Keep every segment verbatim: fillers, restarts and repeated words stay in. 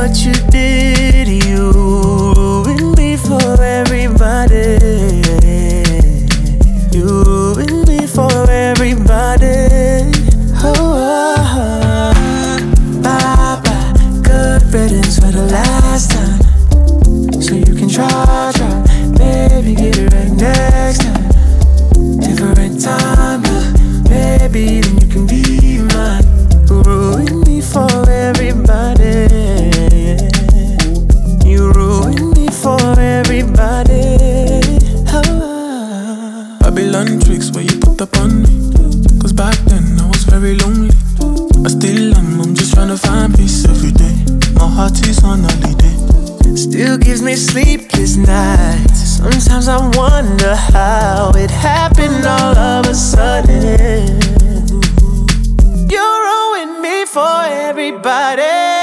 what you did. You ruined me for everybody. You ruined me for everybody. Oh, oh, oh. Bye bye, good riddance for the last time. So you can try, try, baby, get it right next time. Different time, baby, then you can be mine. You ruined me for everybody. You ruined me for everybody. Oh. Babylon tricks where you put up on me. Cause back then I was very lonely. I still am, I'm just trying to find peace every day. My heart is on holiday. Still gives me sleepless nights. Sometimes I wonder how it happened all of a sudden. You ruined me for everybody.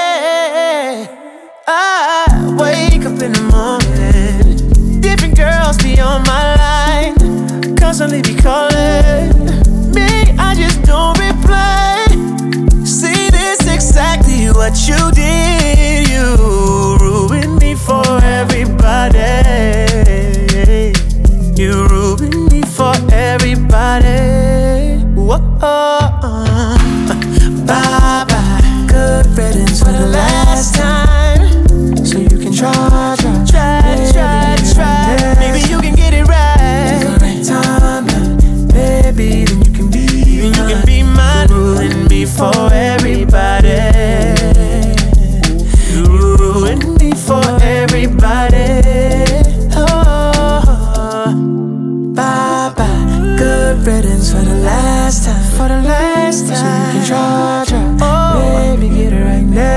I wake up in the morning, different girls be on my line, constantly be calling me, I just don't reply. See, this exactly what you did. You ruined me for everybody. You ruined me for everybody. Whoa. Bye bye, good riddance for the last time. So you can try, try, try, try, try. Maybe you can get it right. Different time, baby, then you can be, then you can be mine. You ruined me for everybody. You ruined me for everybody. Oh, bye bye, good riddance for the last time. For the last time. So you can try, try, oh, baby, get it right now.